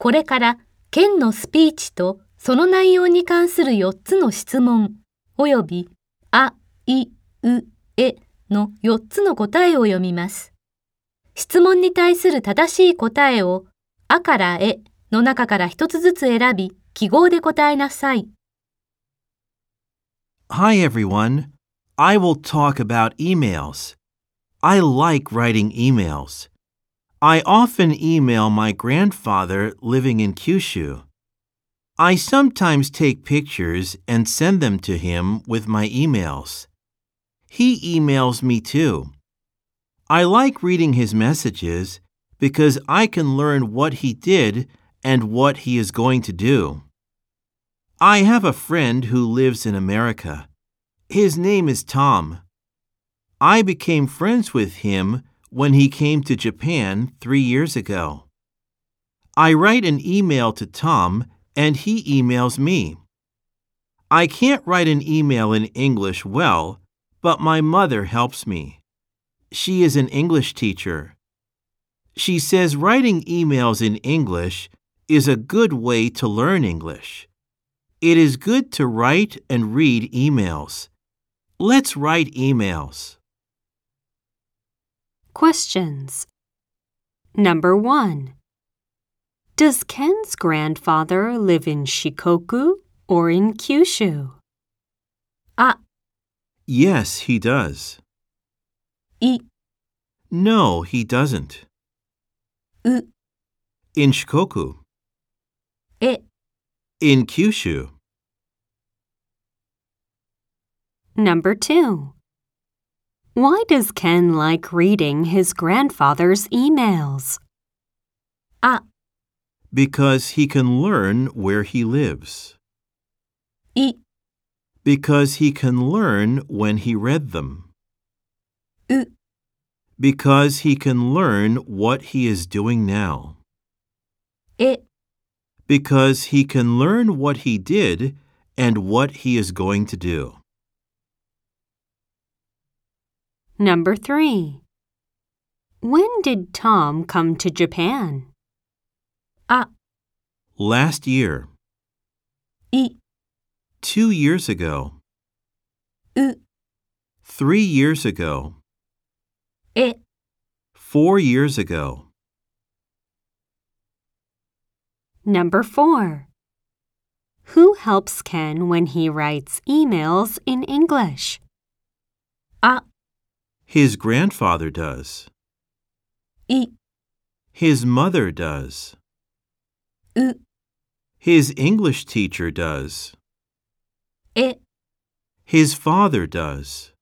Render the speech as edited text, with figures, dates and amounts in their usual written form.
これからケンのスピーチとその内容に関する4つの質問およびあ、い、う、えの4つの答えを読みます。質問に対する正しい答えをあからえの中から1つずつ選び、記号で答えなさい。 Hi everyone. I will talk about emails. I like writing emails. I often email my grandfather living in Kyushu. I sometimes take pictures and send them to him with my emails. He emails me too. I like reading his messages because I can learn what he did and what he is going to do. I have a friend who lives in America. His name is Tom. I became friends with him when he came to Japan 3 years ago. I write an email to Tom and he emails me. I can't write an email in English well, but my mother helps me. She is an English teacher. She says writing emails in English is a good way to learn English. It is good to write and read emails. Let's write emails. Questions. Number 1. Does Ken's grandfather live in Shikoku or in Kyushu? あ、 Yes, he does. い、 No, he doesn't. う、 In Shikoku. え。 In Kyushu. Number 2. Why does Ken like reading his grandfather's emails? あ、 Because he can learn where he lives. い、 Because he can learn when he read them. う、 Because he can learn what he is doing now. え。 Because he can learn what he did and what he is going to do. Number 3. When did Tom come to Japan? あ、 Last year. い、 2 years ago. う、 3 years ago. え。 4 years ago. Number 4. Who helps Ken when he writes emails in English? あ、 His grandfather does. い、 His mother does. う、 His English teacher does. え。 His father does.